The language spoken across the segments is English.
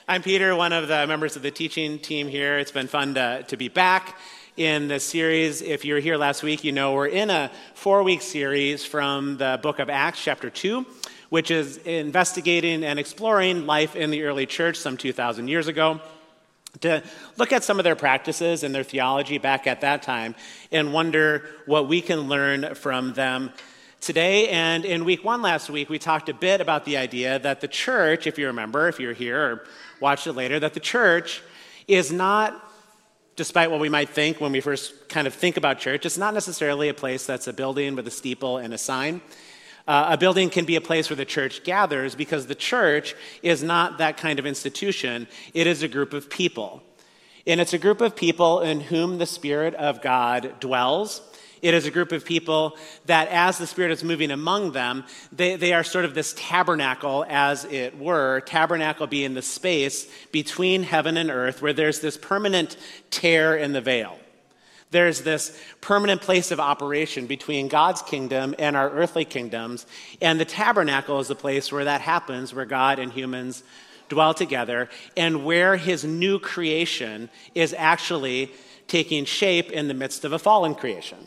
I'm Peter, one of the members of the teaching team here. It's been fun to be back in the series. If you were here last week, you know we're in a 4-week series from the book of Acts, chapter 2, which is investigating and exploring life in the early church some 2,000 years ago, to look at some of their practices and their theology back at that time and wonder what we can learn from them today. And in week 1 last week, we talked a bit about the idea that the church, if you remember, if you're here or watched it later, that the church is not, despite what we might think when we first kind of think about church, it's not necessarily a place that's a building with a steeple and a sign. A building can be a place where the church gathers because the church is not that kind of institution. It is a group of people. And it's a group of people in whom the Spirit of God dwells. It is a group of people that as the Spirit is moving among them, they are sort of this tabernacle, as it were, tabernacle being the space between heaven and earth where there's this permanent tear in the veil. There's this permanent place of operation between God's kingdom and our earthly kingdoms, and the tabernacle is the place where that happens, where God and humans dwell together, and where his new creation is actually taking shape in the midst of a fallen creation.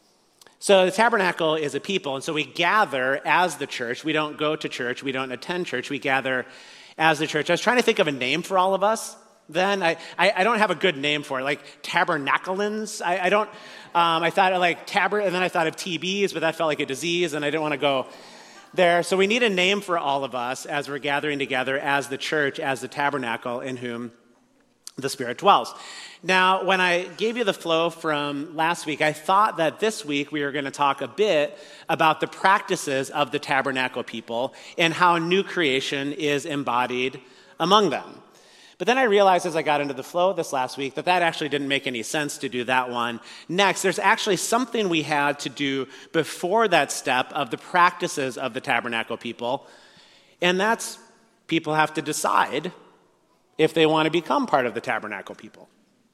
So the tabernacle is a people, and so we gather as the church. We don't go to church. We don't attend church. We gather as the church. I was trying to think of a name for all of us then. I don't have a good name for it, like tabernaculans. I don't, I thought of like and then I thought of TBs, but that felt like a disease, and I didn't want to go there. So we need a name for all of us as we're gathering together as the church, as the tabernacle in whom the Spirit dwells. Now, when I gave you the flow from last week, I thought that this week we were going to talk a bit about the practices of the tabernacle people and how new creation is embodied among them. But then I realized as I got into the flow this last week that actually didn't make any sense to do that one next. There's actually something we had to do before that step of the practices of the tabernacle people, and that's people have to decide if they want to become part of the tabernacle people.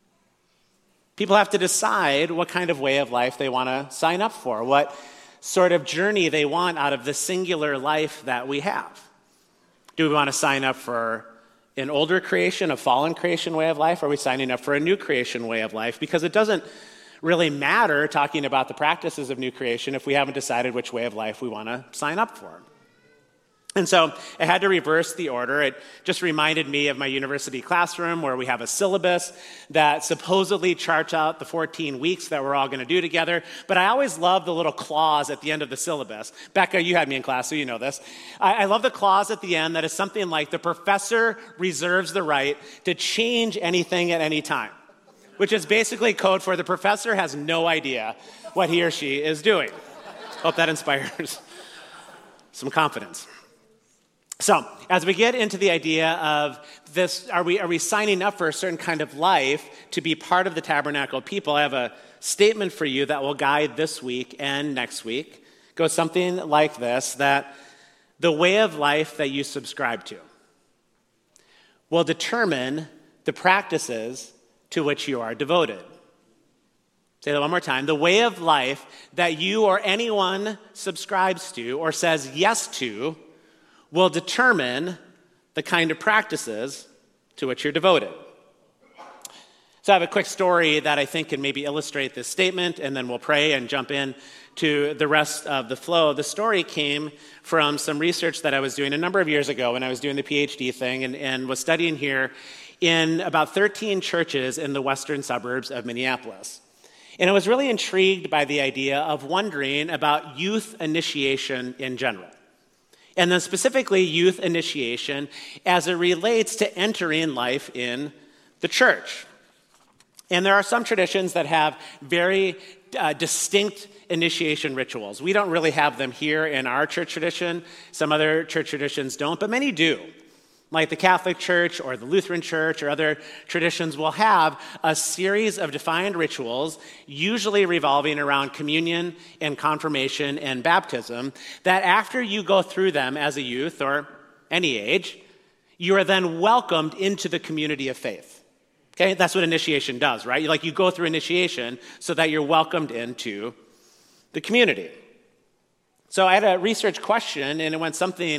People have to decide what kind of way of life they want to sign up for, what sort of journey they want out of the singular life that we have. Do we want to sign up for an older creation, a fallen creation way of life? Or are we signing up for a new creation way of life? Because it doesn't really matter talking about the practices of new creation if we haven't decided which way of life we want to sign up for. And so I had to reverse the order. It just reminded me of my university classroom where we have a syllabus that supposedly charts out the 14 weeks that we're all going to do together. But I always love the little clause at the end of the syllabus. Becca, you had me in class, so you know this. I love the clause at the end that is something like, the professor reserves the right to change anything at any time, which is basically code for the professor has no idea what he or she is doing. Hope that inspires some confidence. So, as we get into the idea of this, are we signing up for a certain kind of life to be part of the tabernacle people? I have a statement for you that will guide this week and next week. It goes something like this, that the way of life that you subscribe to will determine the practices to which you are devoted. Say that one more time. The way of life that you or anyone subscribes to or says yes to will determine the kind of practices to which you're devoted. So I have a quick story that I think can maybe illustrate this statement, and then we'll pray and jump in to the rest of the flow. The story came from some research that I was doing a number of years ago when I was doing the PhD thing and was studying here in about 13 churches in the western suburbs of Minneapolis. And I was really intrigued by the idea of wondering about youth initiation in general. And then specifically youth initiation as it relates to entering life in the church. And there are some traditions that have very distinct initiation rituals. We don't really have them here in our church tradition. Some other church traditions don't, but many do. Like the Catholic Church or the Lutheran Church or other traditions will have a series of defined rituals, usually revolving around communion and confirmation and baptism, that after you go through them as a youth or any age, you are then welcomed into the community of faith. Okay, that's what initiation does, right? You go through initiation so that you're welcomed into the community. So I had a research question, and it went something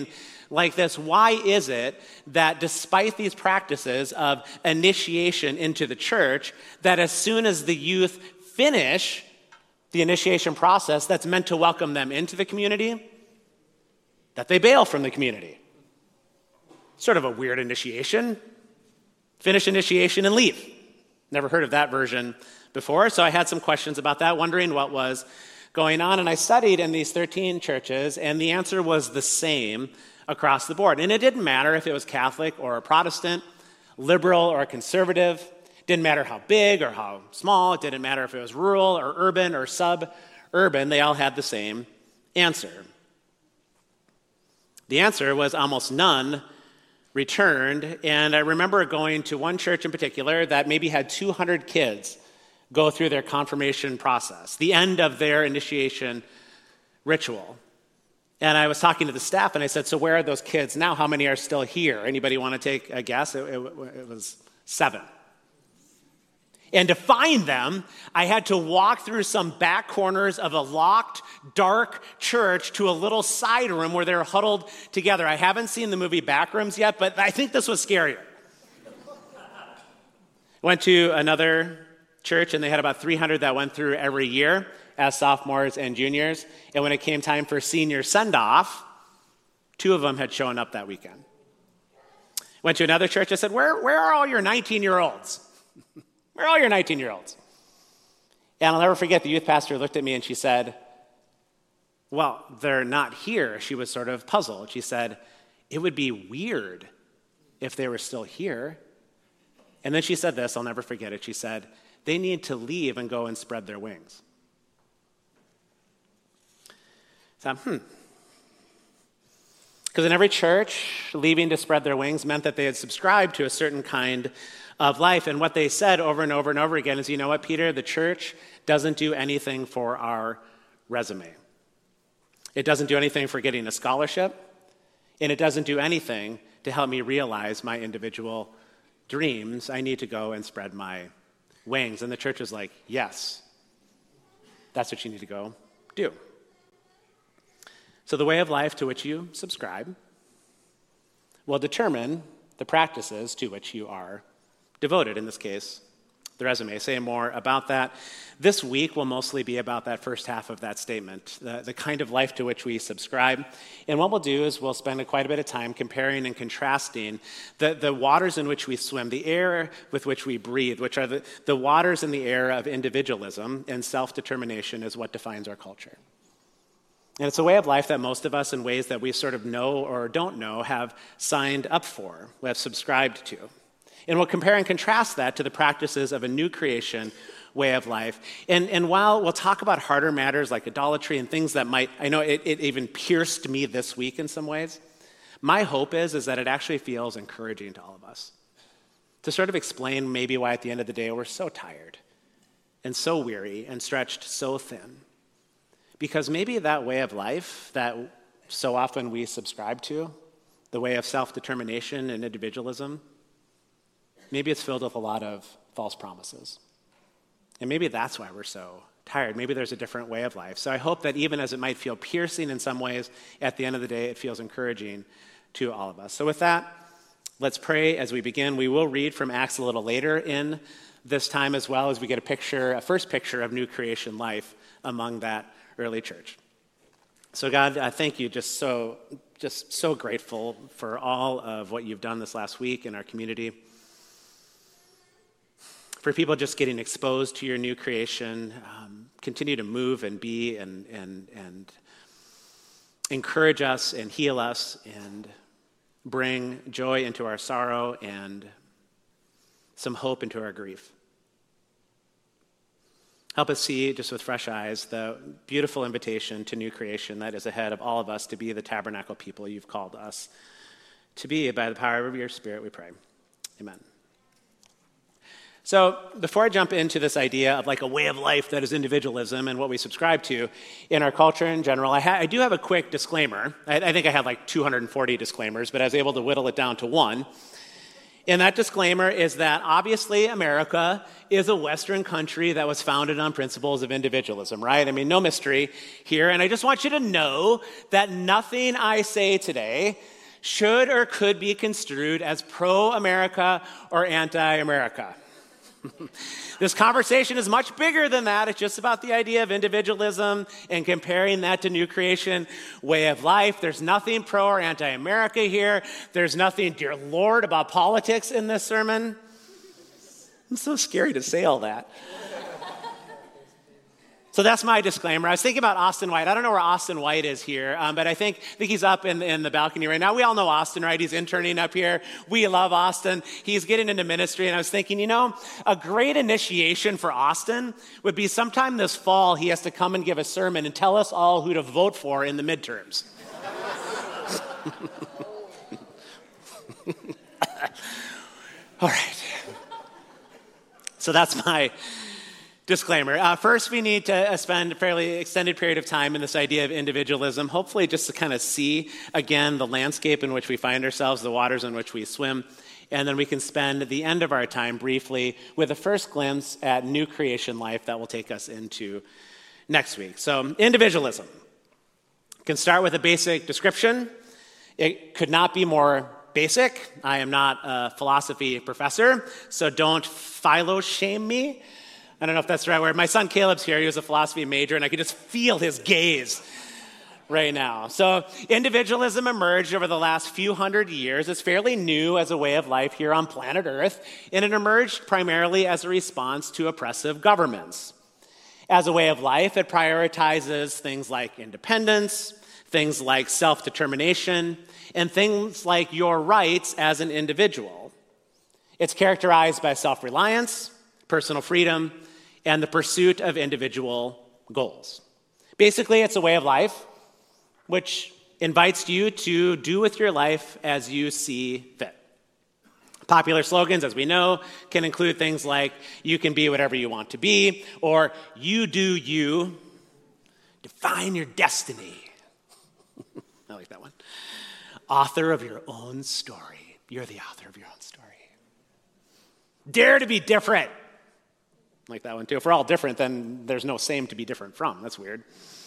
like this, why is it that despite these practices of initiation into the church, that as soon as the youth finish the initiation process that's meant to welcome them into the community, that they bail from the community? Sort of a weird initiation. Finish initiation and leave. Never heard of that version before, so I had some questions about that, wondering what was going on. And I studied in these 13 churches, and the answer was the same across the board. And it didn't matter if it was Catholic or a Protestant, liberal or conservative. Didn't matter how big or how small. It didn't matter if it was rural or urban or suburban. They all had the same answer. The answer was almost none returned. And I remember going to one church in particular that maybe had 200 kids go through their confirmation process, the end of their initiation ritual. And I was talking to the staff, and I said, so where are those kids now? How many are still here? Anybody want to take a guess? It was 7. And to find them, I had to walk through some back corners of a locked, dark church to a little side room where they were huddled together. I haven't seen the movie Backrooms yet, but I think this was scarier. Went to another church, and they had about 300 that went through every year as sophomores and juniors. And when it came time for senior send-off, 2 of them had shown up that weekend. Went to another church. I said, where are all your 19-year-olds? Where are all your 19-year-olds? And I'll never forget, the youth pastor looked at me and she said, well, they're not here. She was sort of puzzled. She said, it would be weird if they were still here. And then she said this, I'll never forget it. She said, they need to leave and go and spread their wings. So, Because in every church, leaving to spread their wings meant that they had subscribed to a certain kind of life. And what they said over and over and over again is, you know what, Peter, the church doesn't do anything for our resume. It doesn't do anything for getting a scholarship, and it doesn't do anything to help me realize my individual dreams. I need to go and spread my wings. And the church is like, yes, that's what you need to go do. So the way of life to which you subscribe will determine the practices to which you are devoted, in this case, the resume. Say more about that. This week will mostly be about that first half of that statement, the kind of life to which we subscribe. And what we'll do is we'll spend quite a bit of time comparing and contrasting the waters in which we swim, the air with which we breathe, which are the waters in the air of individualism and self-determination is what defines our culture. And it's a way of life that most of us, in ways that we sort of know or don't know, have signed up for, have subscribed to. And we'll compare and contrast that to the practices of a new creation way of life. And while we'll talk about harder matters like idolatry and things that might, I know it even pierced me this week in some ways, my hope is that it actually feels encouraging to all of us to sort of explain maybe why at the end of the day we're so tired and so weary and stretched so thin. Because maybe that way of life that so often we subscribe to, the way of self-determination and individualism, maybe it's filled with a lot of false promises. And maybe that's why we're so tired. Maybe there's a different way of life. So I hope that even as it might feel piercing in some ways, at the end of the day, it feels encouraging to all of us. So with that, let's pray as we begin. We will read from Acts a little later in this time as well, as we get a first picture of new creation life among that early church. So God, I thank you, just so grateful for all of what you've done this last week in our community. For people just getting exposed to your new creation, continue to move and be and encourage us and heal us and bring joy into our sorrow and some hope into our grief. Help us see, just with fresh eyes, the beautiful invitation to new creation that is ahead of all of us to be the tabernacle people you've called us to be. By the power of your Spirit, we pray. Amen. So before I jump into this idea of like a way of life that is individualism and what we subscribe to in our culture in general, I do have a quick disclaimer. I think I had like 240 disclaimers, but I was able to whittle it down to one. And that disclaimer is that obviously America is a Western country that was founded on principles of individualism, right? I mean, no mystery here. And I just want you to know that nothing I say today should or could be construed as pro-America or anti-America. This conversation is much bigger than that. It's just about the idea of individualism and comparing that to new creation way of life. There's nothing pro or anti-America here. There's nothing, dear Lord, about politics in this sermon. It's so scary to say all that. So that's my disclaimer. I was thinking about Austin White. I don't know where Austin White is here, but I think he's up in the balcony right now. We all know Austin, right? He's interning up here. We love Austin. He's getting into ministry, and I was thinking, a great initiation for Austin would be sometime this fall he has to come and give a sermon and tell us all who to vote for in the midterms. All right. So that's my disclaimer. First, we need to spend a fairly extended period of time in this idea of individualism, hopefully just to kind of see, again, the landscape in which we find ourselves, the waters in which we swim, and then we can spend the end of our time briefly with a first glimpse at new creation life that will take us into next week. So, individualism. Can start with a basic description. It could not be more basic. I am not a philosophy professor, so don't philo-shame me. I don't know if that's the right word. My son Caleb's here. He was a philosophy major, and I could just feel his gaze right now. So individualism emerged over the last few hundred years. It's fairly new as a way of life here on planet Earth, and it emerged primarily as a response to oppressive governments. As a way of life, it prioritizes things like independence, things like self-determination, and things like your rights as an individual. It's characterized by self-reliance, personal freedom, and the pursuit of individual goals. Basically, it's a way of life which invites you to do with your life as you see fit. Popular slogans, as we know, can include things like, you can be whatever you want to be, or you do you, define your destiny. I like that one. Author of your own story. You're the author of your own story. Dare to be different. Like that one too. If we're all different, then there's no same to be different from. That's weird.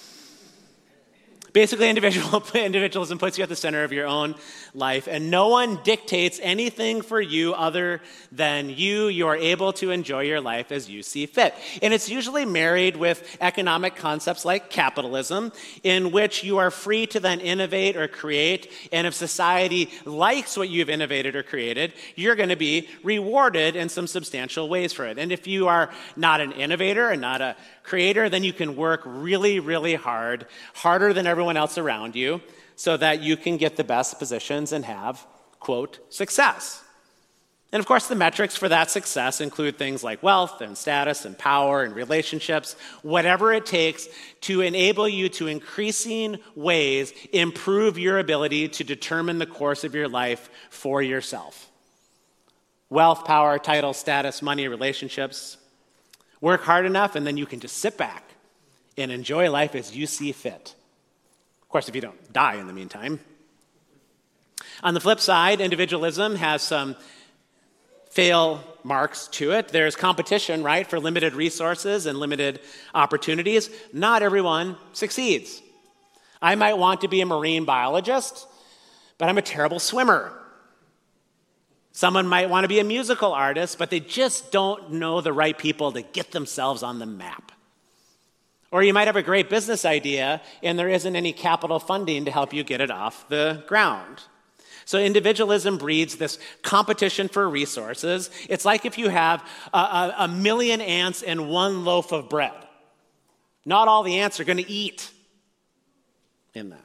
Basically, individualism puts you at the center of your own life, and no one dictates anything for you other than you. You are able to enjoy your life as you see fit. And it's usually married with economic concepts like capitalism, in which you are free to then innovate or create, and if society likes what you've innovated or created, you're going to be rewarded in some substantial ways for it. And if you are not an innovator and not a creator, then you can work really, really hard, harder than everyone else around you, so that you can get the best positions and have, quote, success. And of course, the metrics for that success include things like wealth and status and power and relationships, whatever it takes to enable you to increasing ways improve your ability to determine the course of your life for yourself. Wealth, power, title, status, money, relationships. Work hard enough, and then you can just sit back and enjoy life as you see fit. Of course, if you don't die in the meantime. On the flip side, individualism has some fail marks to it. There's competition, right, for limited resources and limited opportunities. Not everyone succeeds. I might want to be a marine biologist, but I'm a terrible swimmer. Someone might want to be a musical artist, but they just don't know the right people to get themselves on the map. Or you might have a great business idea, and there isn't any capital funding to help you get it off the ground. So individualism breeds this competition for resources. It's like if you have a million ants and one loaf of bread. Not all the ants are going to eat in that.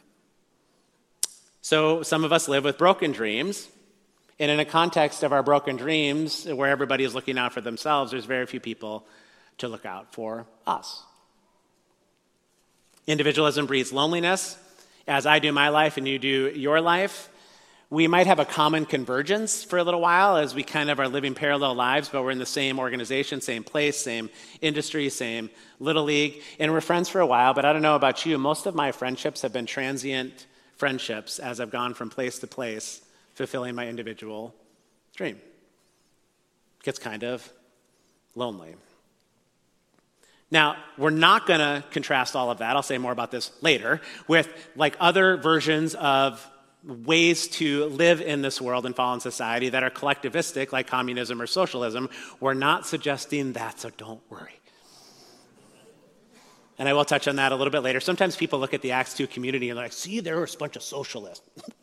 So some of us live with broken dreams. And in a context of our broken dreams, where everybody is looking out for themselves, there's very few people to look out for us. Individualism breeds loneliness. As I do my life and you do your life, we might have a common convergence for a little while as we kind of are living parallel lives, but we're in the same organization, same place, same industry, same little league, and we're friends for a while. But I don't know about you, most of my friendships have been transient friendships as I've gone from place to place, fulfilling my individual dream. It gets kind of lonely. Now, we're not going to contrast all of that, I'll say more about this later, with like other versions of ways to live in this world and fallen society that are collectivistic, like communism or socialism. We're not suggesting that, so don't worry. And I will touch on that a little bit later. Sometimes people look at the Acts 2 community and they're like, see, there was a bunch of socialists.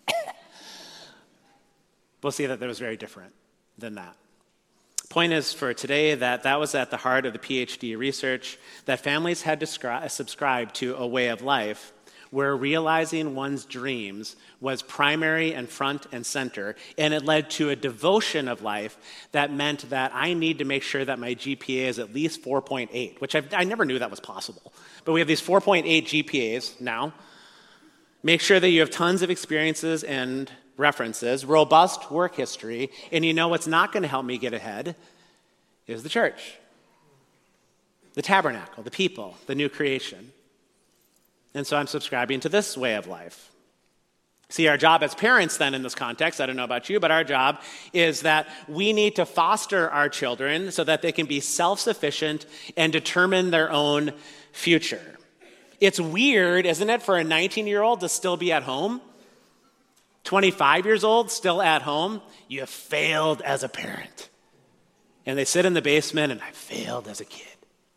We'll see that was very different than that. Point is for today that was at the heart of the PhD research, that families had to subscribe to a way of life where realizing one's dreams was primary and front and center, and it led to a devotion of life that meant that I need to make sure that my GPA is at least 4.8, which I never knew that was possible. But we have these 4.8 GPAs now. Make sure that you have tons of experiences and references, robust work history, and you know what's not going to help me get ahead is the church, the tabernacle, the people, the new creation. And so I'm subscribing to this way of life. See, our job as parents then in this context, I don't know about you, but our job is that we need to foster our children so that they can be self-sufficient and determine their own future. It's weird, isn't it, for a 19-year-old to still be at home? 25 years old, still at home? You have failed as a parent. And they sit in the basement and I failed as a kid.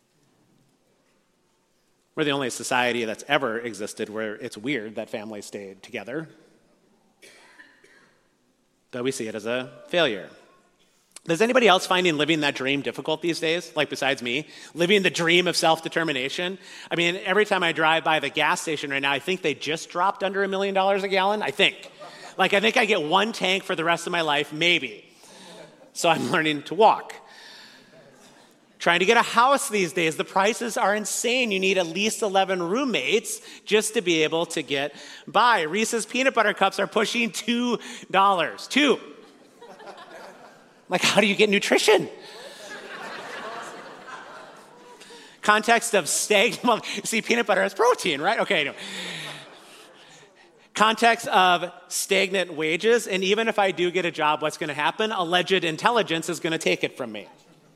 We're the only society that's ever existed where it's weird that families stayed together. But we see it as a failure. Is anybody else finding living that dream difficult these days? Like besides me? Living the dream of self-determination? I mean, every time I drive by the gas station right now, I think they just dropped under $1 million a gallon. I think I get one tank for the rest of my life, maybe. So I'm learning to walk. Trying to get a house these days, the prices are insane. You need at least 11 roommates just to be able to get by. Reese's peanut butter cups are pushing $2. Two. Like, how do you get nutrition? Context of well, see, peanut butter has protein, right? Okay, no. Context of stagnant wages, and even if I do get a job, what's going to happen? Alleged intelligence is going to take it from me.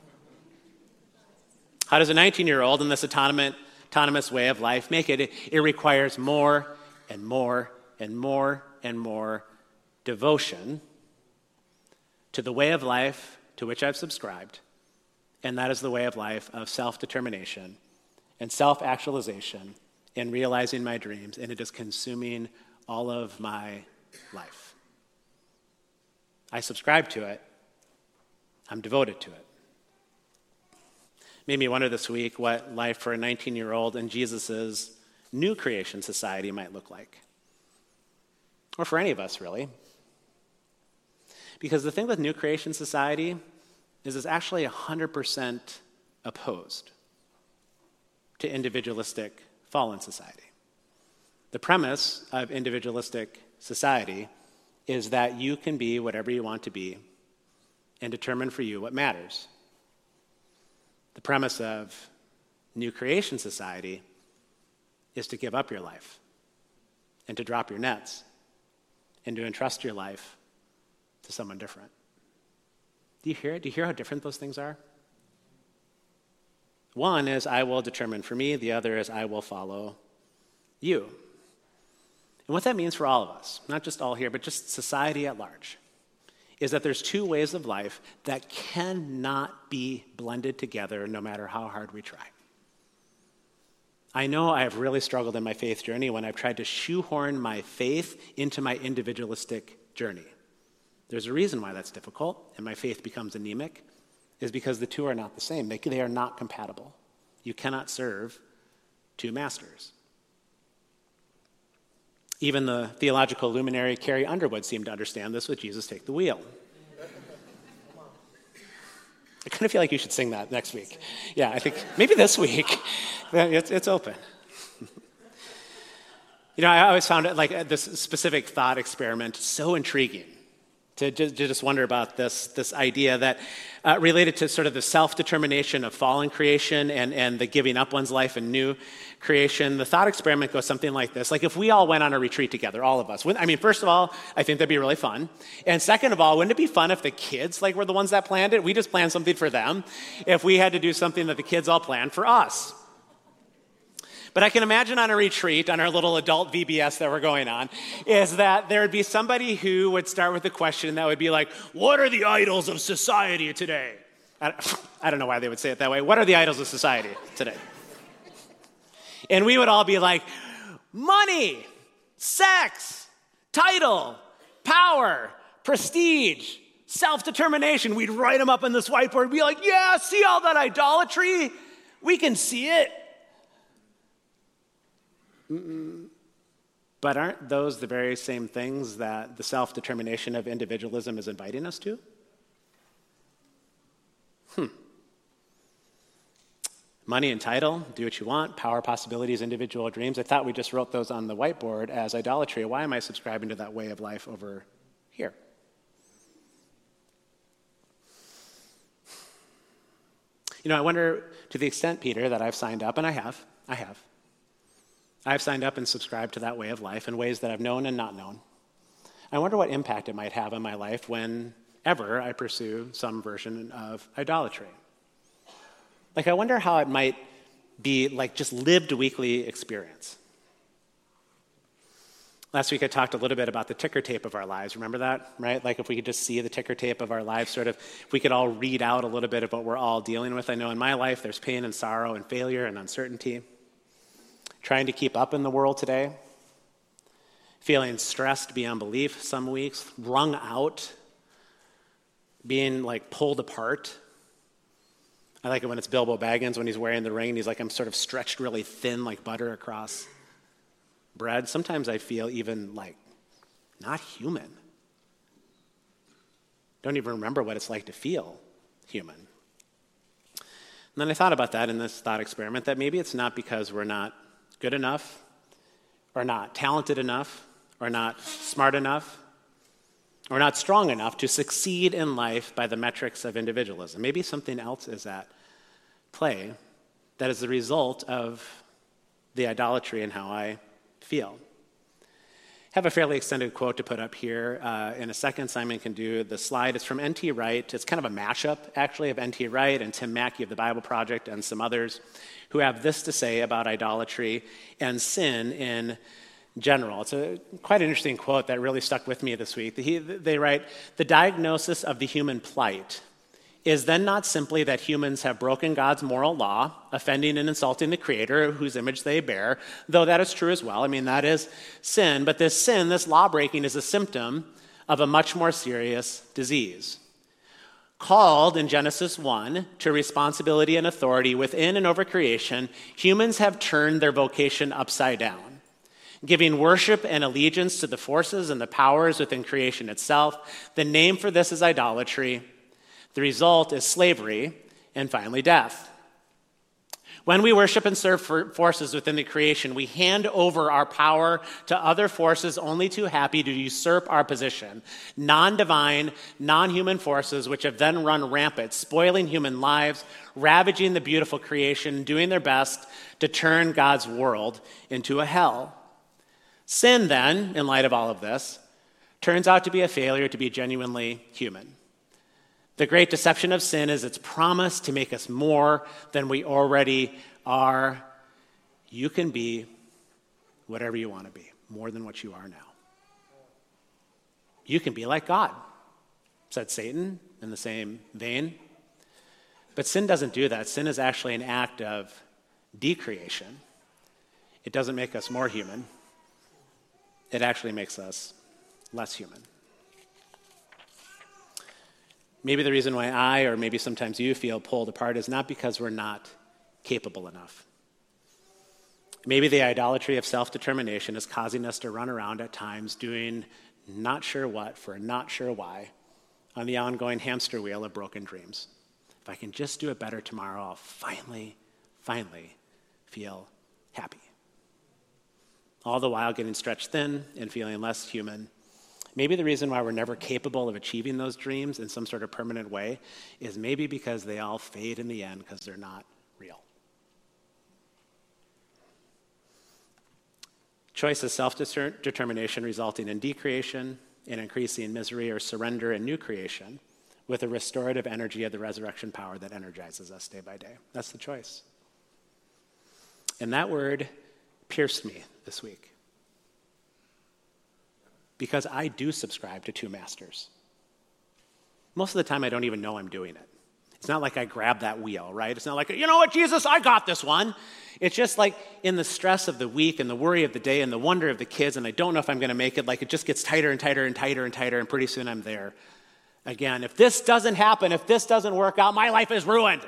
How does a 19-year-old in this autonomous way of life make it? It requires more and more and more and more devotion to the way of life to which I've subscribed, and that is the way of life of self-determination and self-actualization and realizing my dreams, and it is consuming all of my life. I subscribe to it. I'm devoted to it. Made me wonder this week what life for a 19-year-old in Jesus' new creation society might look like. Or for any of us, really. Because the thing with new creation society is it's actually 100% opposed to individualistic fallen society. The premise of individualistic society is that you can be whatever you want to be and determine for you what matters. The premise of new creation society is to give up your life and to drop your nets and to entrust your life to someone different. Do you hear it? Do you hear how different those things are? One is I will determine for me. The other is I will follow you. And what that means for all of us, not just all here, but just society at large, is that there's two ways of life that cannot be blended together no matter how hard we try. I know I have really struggled in my faith journey when I've tried to shoehorn my faith into my individualistic journey. There's a reason why that's difficult and my faith becomes anemic, is because the two are not the same. They are not compatible. You cannot serve two masters. Even the theological luminary Carrie Underwood seemed to understand this with Jesus Take the Wheel. I kind of feel like you should sing that next week. Yeah, I think maybe this week. It's open. You know, I always found it like this specific thought experiment so intriguing to just wonder about this idea that related to sort of the self-determination of fallen creation and the giving up one's life and new creation. The thought experiment goes something like this. Like if we all went on a retreat together, all of us. I mean, first of all, I think that'd be really fun. And second of all, wouldn't it be fun if the kids were the ones that planned it? We just planned something for them. If we had to do something that the kids all planned for us. But I can imagine on a retreat, on our little adult VBS that we're going on, is that there would be somebody who would start with a question that would be like, what are the idols of society today? I don't know why they would say it that way. What are the idols of society today? And we would all be like, money, sex, title, power, prestige, self-determination. We'd write them up on this whiteboard and be like, yeah, see all that idolatry? We can see it. But aren't those the very same things that the self-determination of individualism is inviting us to? Money and title, do what you want, power, possibilities, individual dreams. I thought we just wrote those on the whiteboard as idolatry. Why am I subscribing to that way of life over here? I wonder, to the extent, Peter, that I've signed up, and I have. I've signed up and subscribed to that way of life in ways that I've known and not known. I wonder what impact it might have on my life whenever I pursue some version of idolatry. I wonder how it might be just lived weekly experience. Last week I talked a little bit about the ticker tape of our lives. Remember that, right? If we could just see the ticker tape of our lives, if we could all read out a little bit of what we're all dealing with. I know in my life there's pain and sorrow and failure and uncertainty. Trying to keep up in the world today. Feeling stressed beyond belief some weeks. Wrung out. Being pulled apart. I like it when it's Bilbo Baggins when he's wearing the ring and he's I'm sort of stretched really thin like butter across bread. Sometimes I feel even not human. Don't even remember what it's like to feel human. And then I thought about that in this thought experiment, that maybe it's not because we're not good enough or not talented enough or not smart enough or not strong enough to succeed in life by the metrics of individualism. Maybe something else is at play that is the result of the idolatry and how I feel. I have a fairly extended quote to put up here. In a second, Simon can do the slide. It's from N.T. Wright. It's kind of a mashup, actually, of N.T. Wright and Tim Mackey of the Bible Project and some others who have this to say about idolatry and sin in general. It's a quite interesting quote that really stuck with me this week. They write, "The diagnosis of the human plight is then not simply that humans have broken God's moral law, offending and insulting the Creator whose image they bear, though that is true as well. I mean, that is sin. But this sin, this law-breaking, is a symptom of a much more serious disease. Called in Genesis 1 to responsibility and authority within and over creation, humans have turned their vocation upside down, giving worship and allegiance to the forces and the powers within creation itself. The name for this is idolatry. The result is slavery and finally death. When we worship and serve forces within the creation, we hand over our power to other forces only too happy to usurp our position. Non-divine, non-human forces which have then run rampant, spoiling human lives, ravaging the beautiful creation, doing their best to turn God's world into a hell. Sin then, in light of all of this, turns out to be a failure to be genuinely human. The great deception of sin is its promise to make us more than we already are. You can be whatever you want to be, more than what you are now. You can be like God, said Satan in the same vein. But sin doesn't do that. Sin is actually an act of decreation. It doesn't make us more human. It actually makes us less human. Maybe the reason why I, or maybe sometimes you, feel pulled apart is not because we're not capable enough. Maybe the idolatry of self-determination is causing us to run around at times doing not sure what for not sure why on the ongoing hamster wheel of broken dreams. If I can just do it better tomorrow, I'll finally feel happy. All the while getting stretched thin and feeling less human. Maybe the reason why we're never capable of achieving those dreams in some sort of permanent way is maybe because they all fade in the end because they're not real. Choice of self-determination resulting in decreation, in increasing misery, or surrender in new creation with a restorative energy of the resurrection power that energizes us day by day. That's the choice. And that word pierced me this week. Because I do subscribe to two masters. Most of the time, I don't even know I'm doing it. It's not like I grab that wheel, right? It's not like, you know what, Jesus, I got this one. It's just like in the stress of the week and the worry of the day and the wonder of the kids, and I don't know if I'm going to make it, like it just gets tighter and tighter and tighter and tighter, and pretty soon I'm there. Again, if this doesn't happen, if this doesn't work out, my life is ruined.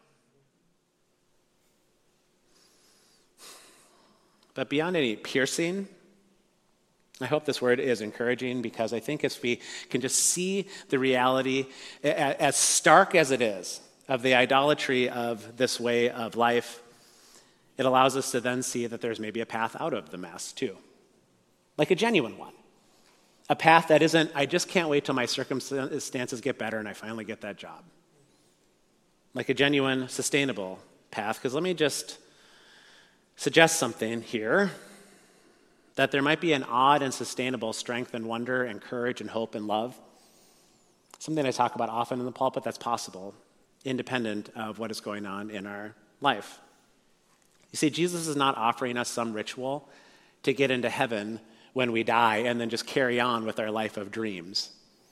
But beyond any piercing, I hope this word is encouraging, because I think if we can just see the reality, as stark as it is, of the idolatry of this way of life, it allows us to then see that there's maybe a path out of the mess too. Like a genuine one. A path that isn't, I just can't wait till my circumstances get better and I finally get that job. Like a genuine, sustainable path. Because let me just suggest something here, that there might be an odd and sustainable strength and wonder and courage and hope and love. Something I talk about often in the pulpit that's possible, independent of what is going on in our life. You see, Jesus is not offering us some ritual to get into heaven when we die and then just carry on with our life of dreams.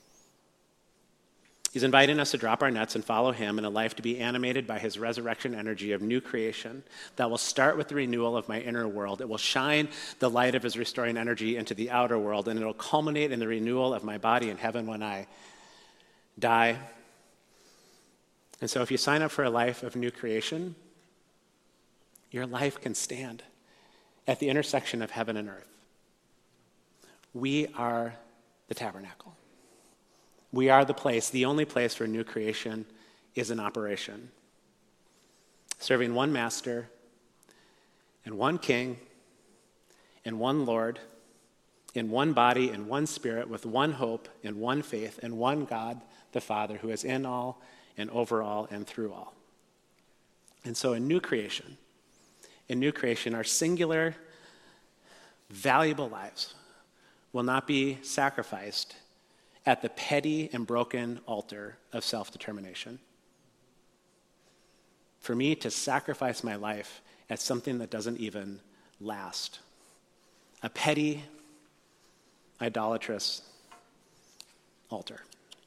He's inviting us to drop our nets and follow him in a life to be animated by his resurrection energy of new creation that will start with the renewal of my inner world. It will shine the light of his restoring energy into the outer world, and it will culminate in the renewal of my body in heaven when I die. And so if you sign up for a life of new creation, your life can stand at the intersection of heaven and earth. We are the tabernacle. We are the place, the only place where new creation is in operation. Serving one master and one king and one Lord, in one body and one spirit, with one hope and one faith and one God, the Father, who is in all and over all and through all. And so in new creation, our singular, valuable lives will not be sacrificed at the petty and broken altar of self-determination. For me to sacrifice my life at something that doesn't even last. A petty, idolatrous altar.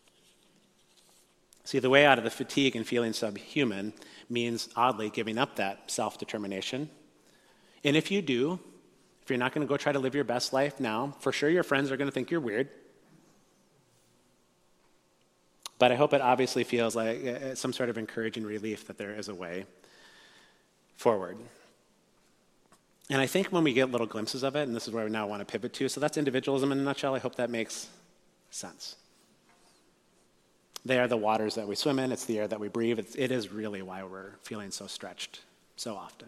See, the way out of the fatigue and feeling subhuman means, oddly, giving up that self-determination. And if you do, if you're not going to go try to live your best life now, for sure your friends are going to think you're weird. But I hope it obviously feels like some sort of encouraging relief that there is a way forward. And I think when we get little glimpses of it, and this is where we now want to pivot to, so that's individualism in a nutshell. I hope that makes sense. They are the waters that we swim in. It's the air that we breathe. It is really why we're feeling so stretched so often.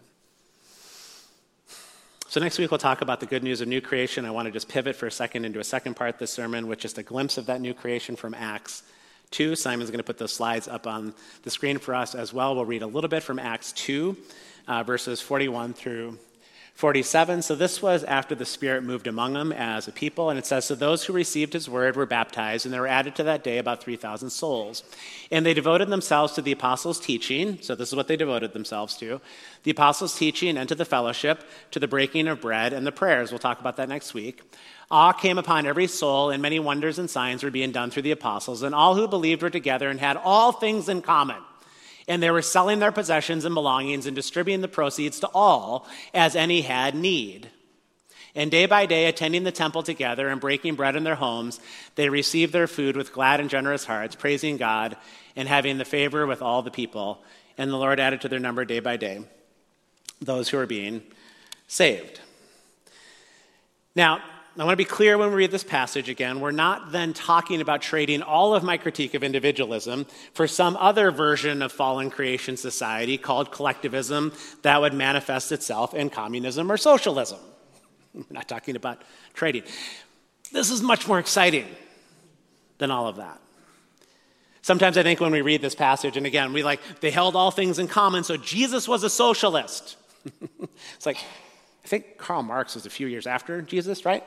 So next week we'll talk about the good news of new creation. I want to just pivot for a second into a second part of the sermon with just a glimpse of that new creation from Acts 2. Simon's going to put those slides up on the screen for us as well. We'll read a little bit from Acts 2, verses 41 through 47. So this was after the Spirit moved among them as a people. And it says, so those who received his word were baptized, and there were added to that day about 3,000 souls. And they devoted themselves to the apostles' teaching. So this is what they devoted themselves to. The apostles' teaching and to the fellowship, to the breaking of bread and the prayers. We'll talk about that next week. Awe came upon every soul, and many wonders and signs were being done through the apostles. And all who believed were together and had all things in common. And they were selling their possessions and belongings and distributing the proceeds to all as any had need. And day by day, attending the temple together and breaking bread in their homes, they received their food with glad and generous hearts, praising God and having the favor with all the people. And the Lord added to their number day by day those who are being saved. Now, I want to be clear when we read this passage again. We're not then talking about trading all of my critique of individualism for some other version of fallen creation society called collectivism that would manifest itself in communism or socialism. We're not talking about trading. This is much more exciting than all of that. Sometimes I think when we read this passage, and again, they held all things in common, so Jesus was a socialist. It's like, I think Karl Marx was a few years after Jesus, right?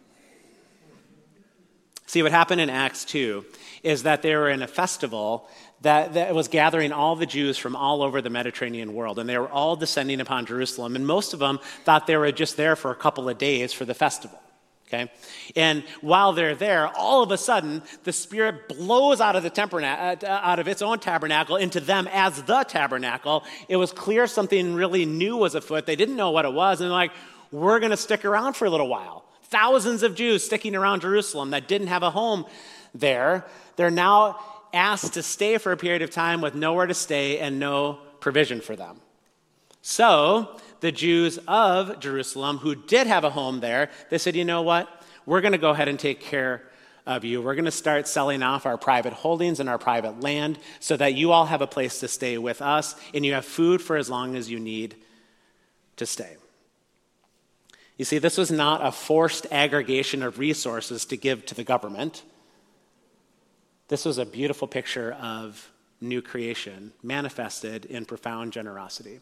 See, what happened in Acts 2 is that they were in a festival that was gathering all the Jews from all over the Mediterranean world, and they were all descending upon Jerusalem, and most of them thought they were just there for a couple of days for the festival. Okay? And while they're there, all of a sudden, the Spirit blows out of out of its own tabernacle into them as the tabernacle. It was clear something really new was afoot. They didn't know what it was, and they're like, we're going to stick around for a little while. Thousands of Jews sticking around Jerusalem that didn't have a home there. They're now asked to stay for a period of time with nowhere to stay and no provision for them. So the Jews of Jerusalem who did have a home there, they said, you know what? We're going to go ahead and take care of you. We're going to start selling off our private holdings and our private land so that you all have a place to stay with us and you have food for as long as you need to stay. You see, this was not a forced aggregation of resources to give to the government. This was a beautiful picture of new creation manifested in profound generosity.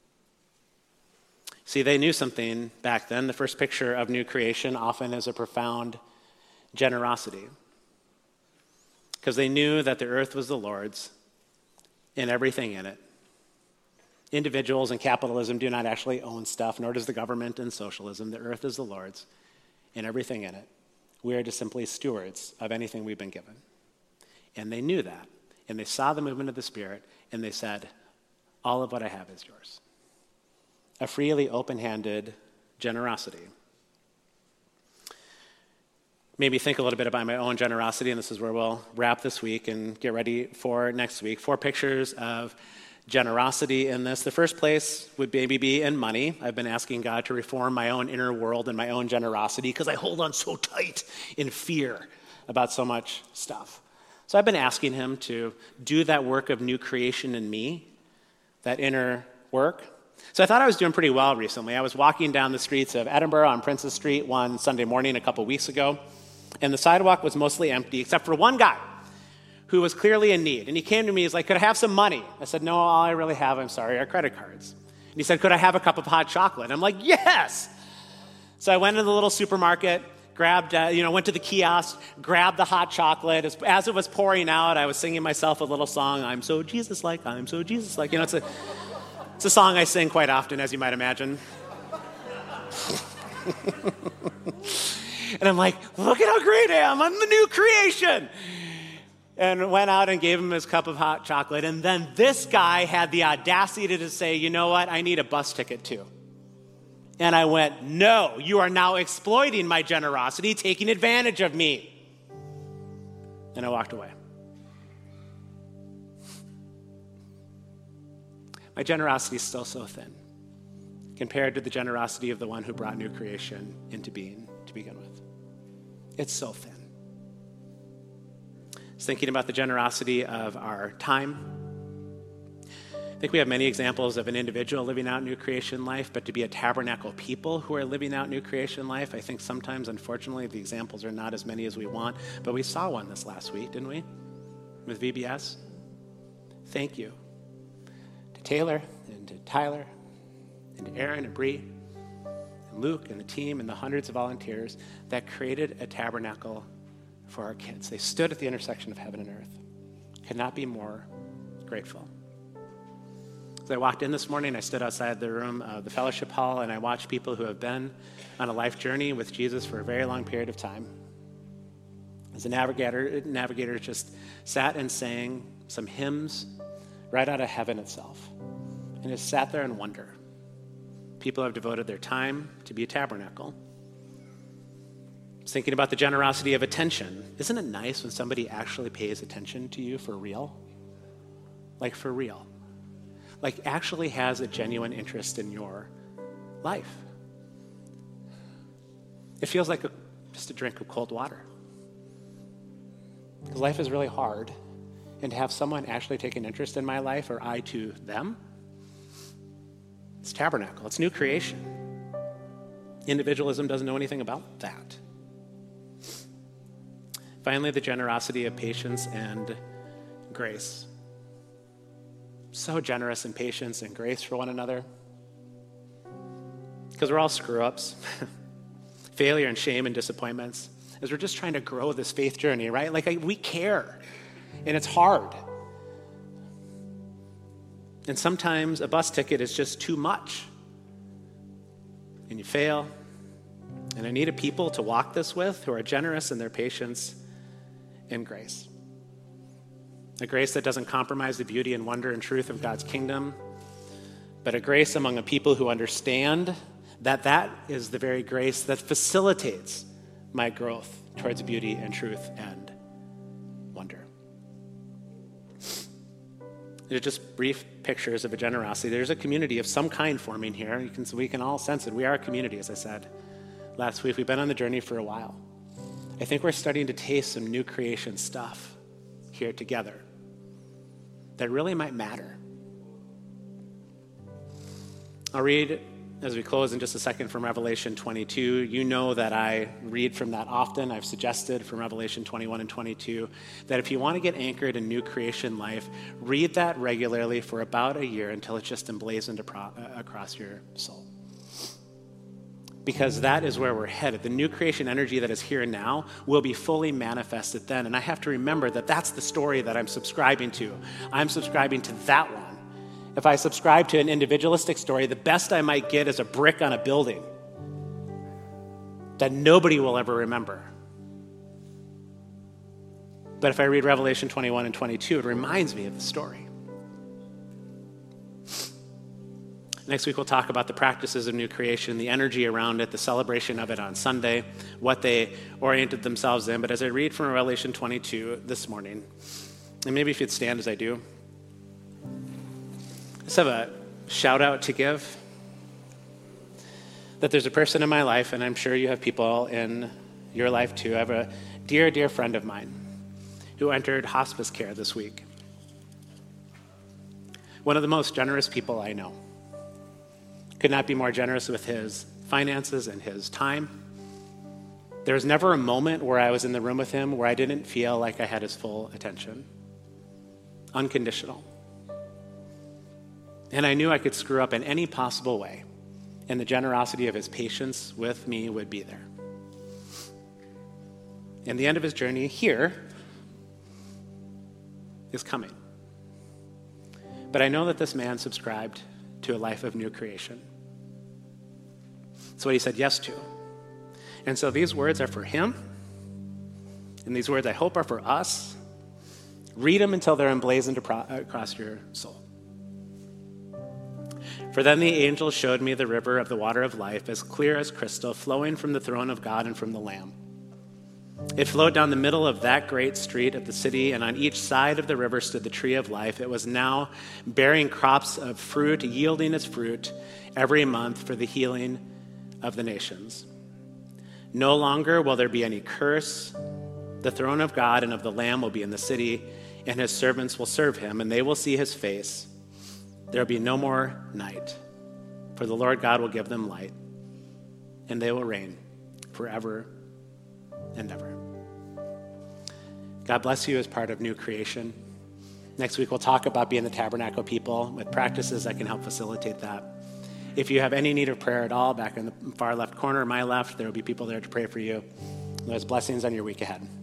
See, they knew something back then. The first picture of new creation often is a profound generosity, because they knew that the earth was the Lord's and everything in it. Individuals and capitalism do not actually own stuff, nor does the government and socialism. The earth is the Lord's and everything in it. We are just simply stewards of anything we've been given. And they knew that. And they saw the movement of the Spirit, and they said, all of what I have is yours. A freely open-handed generosity. Made me think a little bit about my own generosity, and this is where we'll wrap this week and get ready for next week. 4 pictures of generosity in this. The first place would maybe be in money. I've been asking God to reform my own inner world and my own generosity because I hold on so tight in fear about so much stuff. So I've been asking him to do that work of new creation in me, that inner work. So I thought I was doing pretty well recently. I was walking down the streets of Edinburgh on Princess Street one Sunday morning a couple weeks ago, and the sidewalk was mostly empty except for one guy who was clearly in need. And he came to me, he's like, could I have some money? I said, no, all I really have, I'm sorry, are credit cards. And he said, could I have a cup of hot chocolate? I'm like, yes! So I went into the little supermarket, grabbed, went to the kiosk, grabbed the hot chocolate. As it was pouring out, I was singing myself a little song, I'm so Jesus-like, I'm so Jesus-like. It's a song I sing quite often, as you might imagine. And I'm like, look at how great I am, I'm the new creation. And went out and gave him his cup of hot chocolate. And then this guy had the audacity to say, you know what, I need a bus ticket too. And I went, no, you are now exploiting my generosity, taking advantage of me. And I walked away. My generosity is still so thin compared to the generosity of the one who brought new creation into being to begin with. It's so thin. I was thinking about the generosity of our time. I think we have many examples of an individual living out new creation life, but to be a tabernacle people who are living out new creation life, I think sometimes, unfortunately, the examples are not as many as we want, but we saw one this last week, didn't we? With VBS. Thank you to Taylor and to Tyler and to Aaron and Bree and Luke and the team and the hundreds of volunteers that created a tabernacle for our kids. They stood at the intersection of heaven and earth. Could not be more grateful. As I walked in this morning, I stood outside the room of the fellowship hall, and I watched people who have been on a life journey with Jesus for a very long period of time. As the navigator just sat and sang some hymns right out of heaven itself, and just sat there in wonder. People have devoted their time to be a tabernacle. I was thinking about the generosity of attention. Isn't it nice when somebody actually pays attention to you for real? Like for real. Like actually has a genuine interest in your life. It feels like just a drink of cold water. Because life is really hard. And to have someone actually take an interest in my life, or I to them, it's tabernacle. It's new creation. Individualism doesn't know anything about that. Finally, the generosity of patience and grace. So generous in patience and grace for one another. Because we're all screw-ups. Failure and shame and disappointments. As we're just trying to grow this faith journey, right? Like we care. And it's hard. And sometimes a bus ticket is just too much. And you fail. And I need a people to walk this with who are generous in their patience and grace. A grace that doesn't compromise the beauty and wonder and truth of God's kingdom, but a grace among a people who understand that that is the very grace that facilitates my growth towards beauty and truth and wonder. They're just brief pictures of a generosity. There's a community of some kind forming here. We can all sense it. We are a community, as I said last week. We've been on the journey for a while. I think we're starting to taste some new creation stuff here together that really might matter. I'll read as we close in just a second from Revelation 22. You know that I read from that often. I've suggested from Revelation 21 and 22 that if you want to get anchored in new creation life, read that regularly for about a year until it's just emblazoned across your soul. Because that is where we're headed. The new creation energy that is here and now will be fully manifested then. And I have to remember that that's the story that I'm subscribing to. I'm subscribing to that one. If I subscribe to an individualistic story, the best I might get is a brick on a building that nobody will ever remember. But if I read Revelation 21 and 22, it reminds me of the story. Next week, we'll talk about the practices of new creation, the energy around it, the celebration of it on Sunday, what they oriented themselves in. But as I read from Revelation 22 this morning, and maybe if you'd stand as I do, I just have a shout out to give. That there's a person in my life, and I'm sure you have people in your life too. I have a dear, dear friend of mine who entered hospice care this week. One of the most generous people I know. Could not be more generous with his finances and his time. There was never a moment where I was in the room with him where I didn't feel like I had his full attention. Unconditional. And I knew I could screw up in any possible way, and the generosity of his patience with me would be there. And the end of his journey here is coming. But I know that this man subscribed to a life of new creation. That's what he said yes to. And so these words are for him, and these words I hope are for us. Read them until they're emblazoned across your soul. For then the angel showed me the river of the water of life, as clear as crystal, flowing from the throne of God and from the Lamb. It flowed down the middle of that great street of the city, and on each side of the river stood the tree of life. It was now bearing crops of fruit, yielding its fruit every month for the healing of the nations. No longer will there be any curse. The throne of God and of the Lamb will be in the city, and his servants will serve him, and they will see his face. There will be no more night, for the Lord God will give them light, and they will reign forever and ever. God bless you as part of new creation. Next week, we'll talk about being the tabernacle people with practices that can help facilitate that. If you have any need of prayer at all, back in the far left corner, my left, there will be people there to pray for you. Those blessings on your week ahead.